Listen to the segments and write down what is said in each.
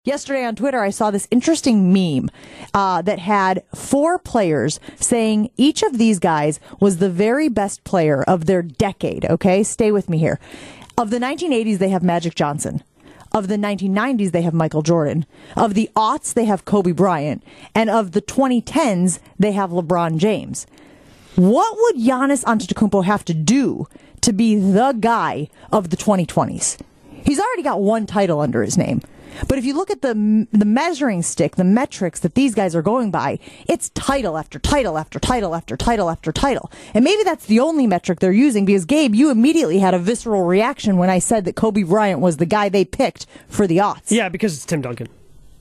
Yesterday on Twitter, I saw this interesting meme that had 4 players saying each of these guys was the very best player of their decade. Okay, stay with me here. Of the 1980s, they have Magic Johnson. Of the 1990s, they have Michael Jordan. Of the aughts, they have Kobe Bryant. And of the 2010s, they have LeBron James. What would Giannis Antetokounmpo have to do to be the guy of the 2020s? He's already got 1 title under his name. But if you look at the measuring stick, the metrics that these guys are going by, it's title after title after title after title after title. And maybe that's the only metric they're using because, Gabe, you immediately had a visceral reaction when I said that Kobe Bryant was the guy they picked for the aughts. Yeah, because it's Tim Duncan.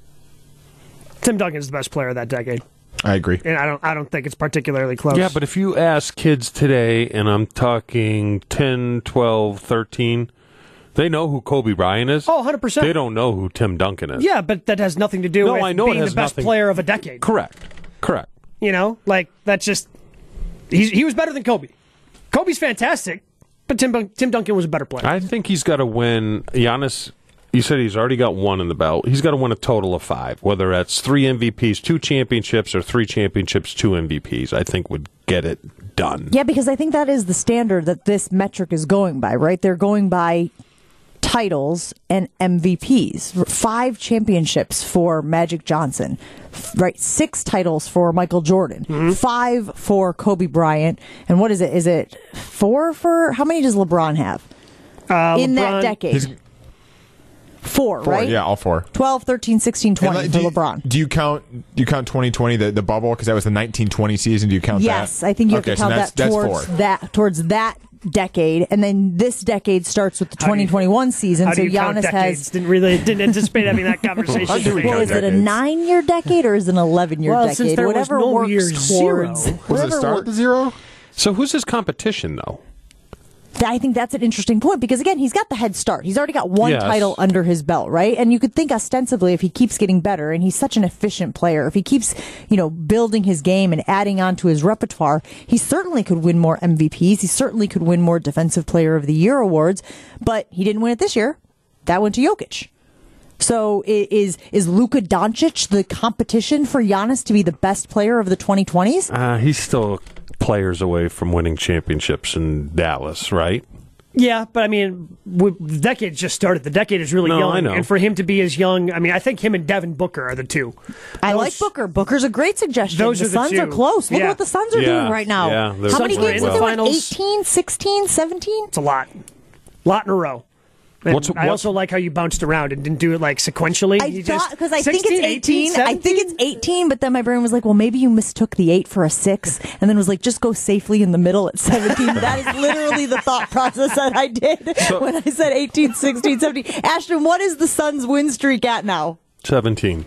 Tim Duncan is the best player of that decade. I agree. And I don't think it's particularly close. Yeah, but if you ask kids today, and I'm talking 10, 12, 13... they know who Kobe Bryant is. Oh, 100%. They don't know who Tim Duncan is. Yeah, but that has nothing to do with being the best player of a decade. Correct. You know, like, that's just... He was better than Kobe. Kobe's fantastic, but Tim Duncan was a better player. I think he's got to win. Giannis, you said he's already got 1 in the belt. He's got to win a total of 5, whether that's 3 MVPs, 2 championships, or 3 championships, 2 MVPs, I think would get it done. Yeah, because I think that is the standard that this metric is going by, right? They're going by titles and MVPs. 5 championships for Magic Johnson, right? 6 titles for Michael Jordan, 5 for Kobe Bryant, and what is it? Is it 4 for, how many does LeBron have in that decade? 4, right? Yeah, all 4. 12, 13, 16, 20 for LeBron. Do you count 2020, the bubble, because that was the 1920 season? Do you count that? Yes, I think you have to count that towards that decade, and then this decade starts with the 2021 season. So Giannis has didn't anticipate having that conversation. Well, is it a 9-year decade or is it an 11-year decade? Since there whatever was no works year towards. zero. Was it start with the 0? So who's his competition, though? I think that's an interesting point because, again, he's got the head start. He's already got 1 title under his belt, right? And you could think ostensibly if he keeps getting better, and he's such an efficient player, if he keeps, building his game and adding on to his repertoire, he certainly could win more MVPs. He certainly could win more Defensive Player of the Year awards, but he didn't win it this year. That went to Jokic. So is Luka Doncic the competition for Giannis to be the best player of the 2020s? He's still players away from winning championships in Dallas, right? Yeah, but I mean, the decade just started. The decade is really young. I know. And for him to be as young, I mean, I think him and Devin Booker are the 2. I like Booker. Booker's a great suggestion. The Suns 2. are close. Look at what the Suns are doing right now. Yeah, how many games in did the they win? finals? 18, 16, 17? It's a lot. Lot in a row. I also like how you bounced around and didn't do it like sequentially. I thought, because I think it's 18. I think it's 18, but then my brain was like, well, maybe you mistook the 8 for a 6, and then was like, just go safely in the middle at 17. That is literally the thought process that I did when I said 18, 16, 17. Ashton, what is the Suns' win streak at now? 17.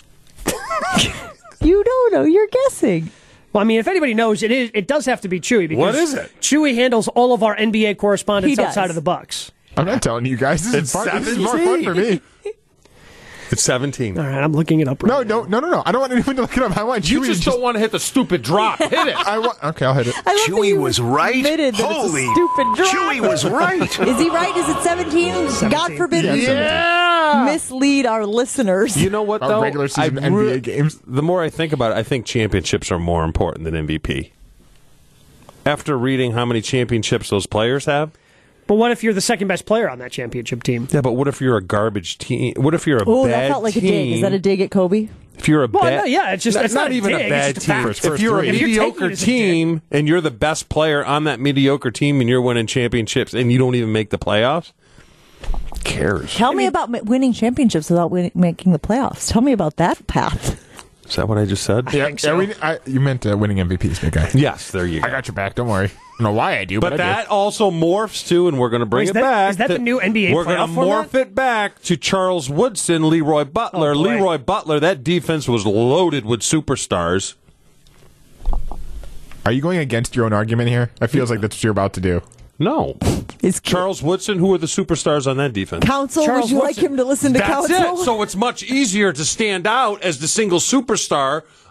You don't know. You're guessing. Well, I mean, if anybody knows, it does have to be Chewy. Because what is it? Chewy handles all of our NBA correspondence outside of the Bucks. I'm not telling you guys. This is more fun for me. It's 17. All right, I'm looking it up right now. No. I don't want anyone to look it up. I want You just don't want to hit the stupid drop. Hit it. Okay, I'll hit it. Chewy was right. Holy stupid drop. Chewy was right. Is he right? Is it 17? God forbid we mislead our listeners. You know what, though? Our regular season NBA games. The more I think about it, I think championships are more important than MVP. After reading how many championships those players have. But what if you're the second best player on that championship team? Yeah, but what if you're a garbage team? What if you're a bad team? That felt like a dig. Is that a dig at Kobe? If you're a bad, it's not even dig, a bad team. If you're a mediocre team and you're the best player on that mediocre team and you're winning championships and you don't even make the playoffs, who cares? Tell me about winning championships without making the playoffs. Tell me about that path. Is that what I just said? Yeah, so. You meant winning MVPs, big guy. Yes, there you go. I got your back. Don't worry. I don't know why I do, but that also morphs to, and we're going to bring it back. Is that the new NBA We're going to morph it back to Charles Woodson, Leroy Butler. Oh, Leroy Butler, that defense was loaded with superstars. Are you going against your own argument here? It feels like that's what you're about to do. No. It's Charles Woodson. Who are the superstars on that defense? Counsel, Charles would you Woodson. like him to listen to That's Counsel? it. So it's much easier to stand out as the single superstar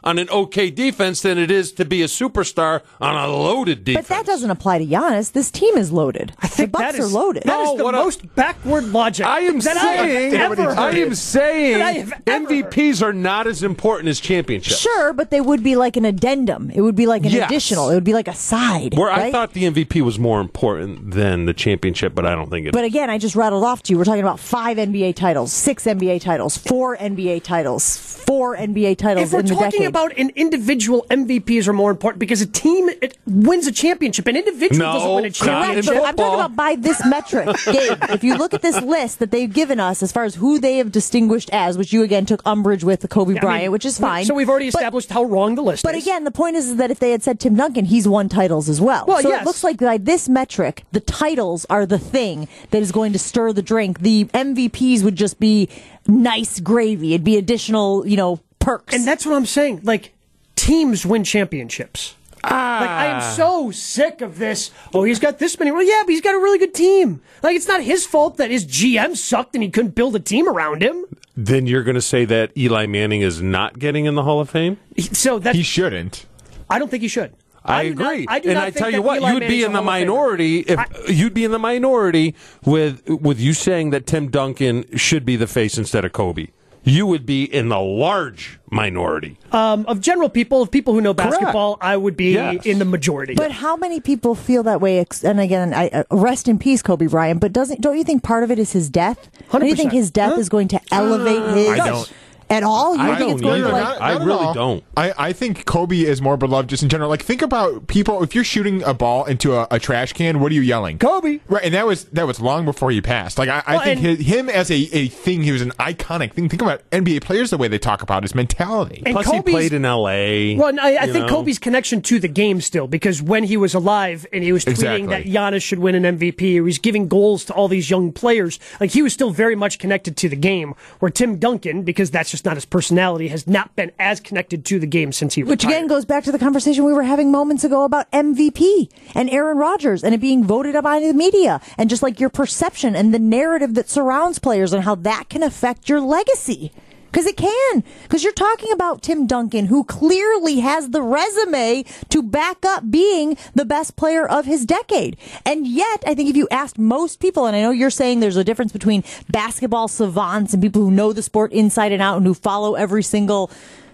on an okay defense than it is to be a superstar on a loaded defense. But that doesn't apply to Giannis. This team is loaded. I think the Bucks are loaded. That is No, the what most backward logic I am that saying, I have ever I am heard. saying That I have ever MVPs are not as important as championships. Sure, but they would be like an addendum. It would be like an Yes. additional. It would be like a side. Where I right? thought the MVP was more important than the championship, but I don't think it But is. again, I just rattled off to you. We're talking about 5 NBA titles, 6 NBA titles, 4 NBA titles, 4 NBA titles If we're in the talking decade. about an individual, MVPs are more important because a team wins a championship. An individual No, doesn't win a not championship. in But I'm football. talking about by this metric, Gabe. If you look at this list that they've given us as far as who they have distinguished as, which you again took umbrage with the Kobe I mean, Bryant, which is fine. So we've already But- established how wrong the list But is. again, the point is that if they had said Tim Duncan, he's won titles as well. Well, so yes. it looks like by this metric, the titles are the thing that is going to stir the drink. The MVPs would just be nice gravy. It'd be additional, perks. And that's what I'm saying. Like, teams win championships. Like, I am so sick of this. Oh, he's got this many. Well, yeah, but he's got a really good team. Like, it's not his fault that his GM sucked and he couldn't build a team around him. Then you're going to say that Eli Manning is not getting in the Hall of Fame? So that's. He shouldn't. I don't think he should. I do not- agree. I do and not I think tell you that what, Eli you would be Manning's in a the Hall of Famer. minority if you'd be in the minority with you saying that Tim Duncan should be the face instead of Kobe. You would be in the large minority. Of general people, of people who know basketball, I would be Yes. in the majority. But how many people feel that way? And again, rest in peace, Kobe Bryant. But don't you think part of it is his death? Do you think 100%. his death is going to elevate his I don't. at all? You I think it's don't going to either. like? I at really all. don't. I think Kobe is more beloved just in general. Like, think about people. If you're shooting a ball into a trash can, what are you yelling? Kobe. Right, and that was long before he passed. Like, I Well, think and- him as a thing, he was an iconic thing. Think about NBA players, the way they talk about his mentality. And Plus, Kobe's- he played in L.A. Well, and I you think know? Kobe's connection to the game still, because when he was alive and he was tweeting Exactly. that Giannis should win an MVP, or he's giving goals to all these young players, like he was still very much connected to the game. Where Tim Duncan, because that's just not his personality, has not been as connected to the game since he Which retired. again goes back to the conversation we were having moments ago about MVP and Aaron Rodgers and it being voted up by the media and just like your perception and the narrative that surrounds players and how that can affect your legacy. Because it can. Because you're talking about Tim Duncan, who clearly has the resume to back up being the best player of his decade. And yet, I think if you asked most people, and I know you're saying there's a difference between basketball savants and people who know the sport inside and out and who follow every single...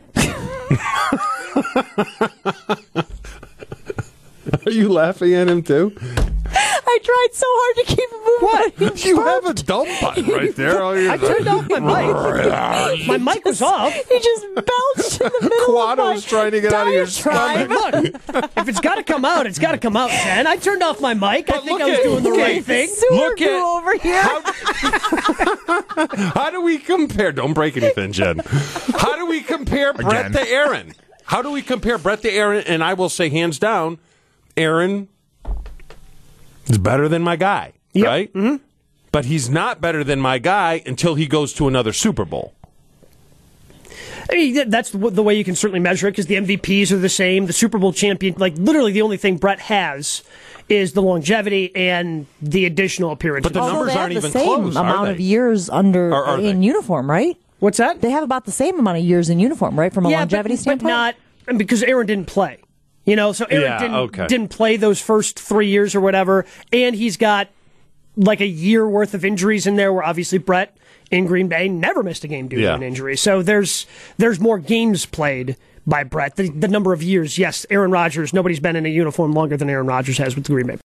Are you laughing at him too? I tried so hard to keep it moving. What? You have a dump button right there. I turned off my mic. My mic was off. He just belched in the middle Quado's of my trying to get out of your diatribe. Look, if it's got to come out, it's got to come out, Jen. I turned off my mic. I think look I was at- doing the look right at- thing. Sewer Look grew at- over here. How do we compare? Don't break anything, Jen. How do we compare Brett Again. to Aaron? How do we compare Brett to Aaron? And I will say, hands down, Aaron is better than my guy, Yep. right? Mm-hmm. But he's not better than my guy until he goes to another Super Bowl. I mean, that's the way you can certainly measure it, because the MVPs are the same. The Super Bowl champion, like literally the only thing Brett has is the longevity and the additional appearances. But the Although numbers they aren't have the even same close, are amount they? of years under Or are in they? uniform, right? What's that? They have about the same amount of years in uniform, right? From a longevity but standpoint. not because Aaron didn't play. You know, so Aaron Yeah, didn't play those first 3 years or whatever, and he's got like a year worth of injuries in there. Where obviously Brett in Green Bay never missed a game due to an injury. So there's more games played by Brett. The number of years, yes, Aaron Rodgers. Nobody's been in a uniform longer than Aaron Rodgers has with the Green Bay